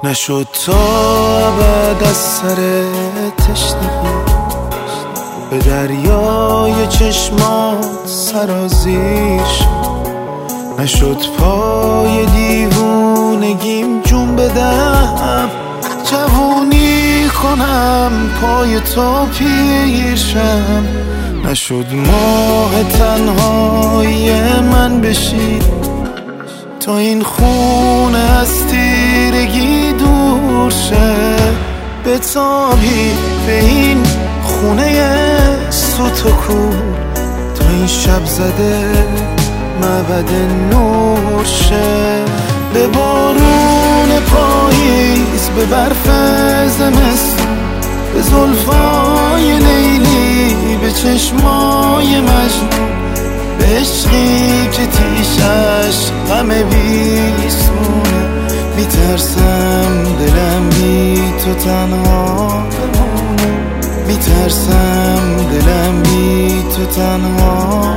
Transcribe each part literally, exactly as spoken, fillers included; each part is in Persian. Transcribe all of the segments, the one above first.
نشد تا ابد از سر تشنگی به دریای چشمات سرازیر شد. نشد پای دیوونگیم جون بدم، جوونی کنم پای تو پیرشم. نشد ماه تنهای من بشی تا این خونه از تیرگی دور شه. بتابی به این خونه سوت و کور تا این شب زده معبد نور شه. به بارون پاییز، به برف زمستون، به زلفای لیلی، به چشمای مجنون، به عشقی که تیشش غم بیسونه. میترسم دلم بی تو تنها بمونه، میترسم دلم بی تو تنها.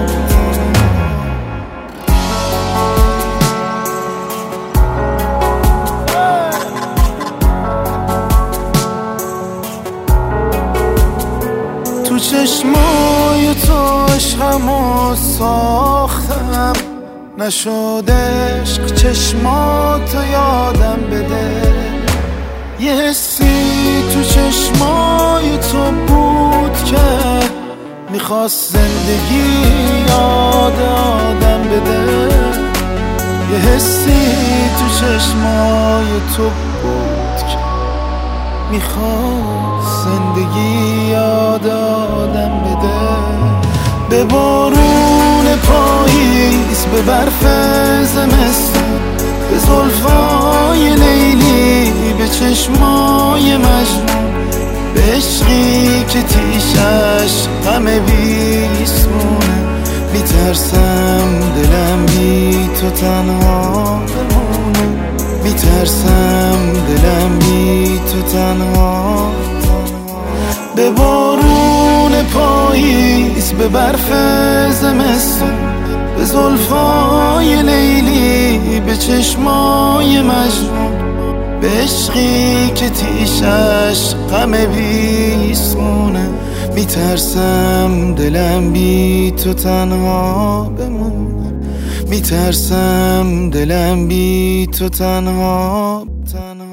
تو چشمای تو عشقمو ساختم، نشد عشق چشماتو یادم بده. یه حسی تو چشمای تو بود که میخواست زندگی یاد آدم بده. یه حسی تو چشمای تو بود که میخواست زندگی یاد آدم بده. به بارون پاییز، به برف زمستون، به زلفای لیلی، به چشمای مجنون، به عشقی که تیشش غم بیسونه. میترسم دلم بی تو تنها بمونه، میترسم دلم بی تو تنها. به بارون پاییز، به برف زمستون، به زلفای لیلی، به چشمای مجنون، به عشقی که تیشش غم بیسونه. میترسم دلم بی تو تنها بمونه، میترسم دلم بی تو تنها تنها.